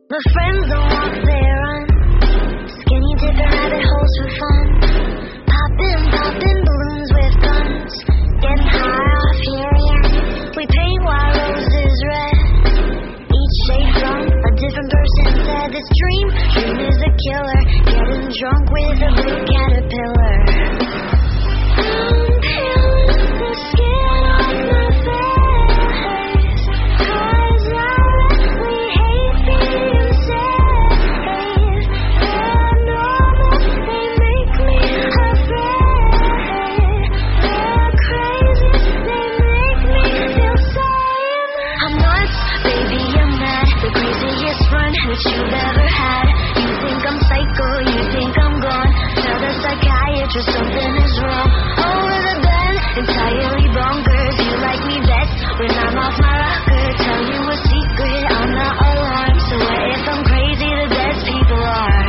My friends don't walk, they run. Skinny dipping rabbit holes for fun. Popping balloons with guns. Getting high off helium. We paint while roses red. Each shade from a different person said this dream is a killer. Getting drunk with a blue caterpillar. I'm peeling the skin off my face. 'Cause I really hate being safe. They're normal, they make me afraid. They're crazy, they make me feel safe. I'm nuts, baby, I'm mad. The craziest run that you've ever had. You think I'm psycho, you think I'm gone. Tell the psychiatrist something is wrong. Over the bed, entirely bonkers. You like me best when I'm off my rocker. Tell you a secret, I'm not alarmed. So what if I'm crazy? The best people are.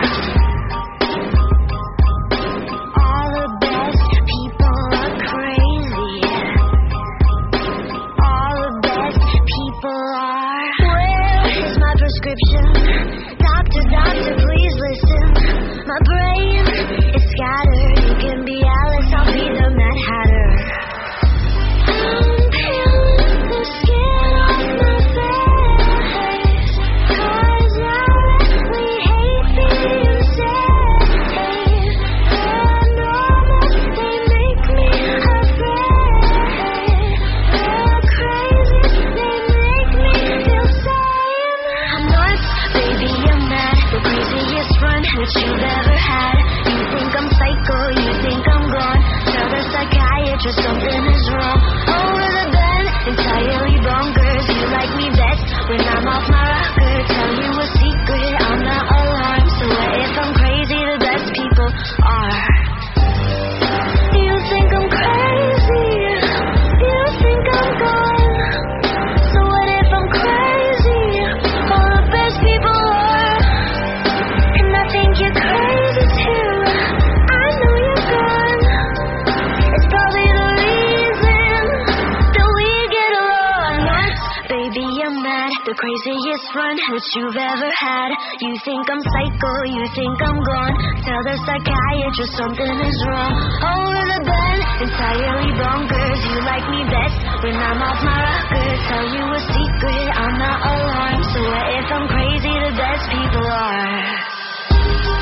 All the best people are crazy. All the best people are. Where is my prescription? Doctor, please listen. My brain is scattered. You can be Alice, I'll be the Mad Hatter. I'm peeling the skin off my face. 'Cause I really hate being safe. They're normal, they make me afraid. They're crazy, they make me feel sane. I'm nuts, baby, I'm mad. The craziest run that you've ever had. You think I'm psycho, you think I'm gone. Tell the psychiatrist something is wrong. Over the bed, entirely bonkers. You like me best when I'm off my rocker. Tell you a secret, I'm not alarmed. So what if I'm crazy? The best people are. You think I'm crazy? You think I'm gone? So what if I'm crazy? All the best people are. And I think you're crazy too. I know you're gone. It's probably the reason that we get along. Nuts, baby, I'm mad. The craziest run that you've ever had. You think I'm psycho, you think I'm gone. Tell the psychiatrist something is wrong. Over the bed, entirely bonkers. You like me best when I'm off my rocker. Tell you a secret, I'm not alarmed. So what if I'm crazy? The best people are.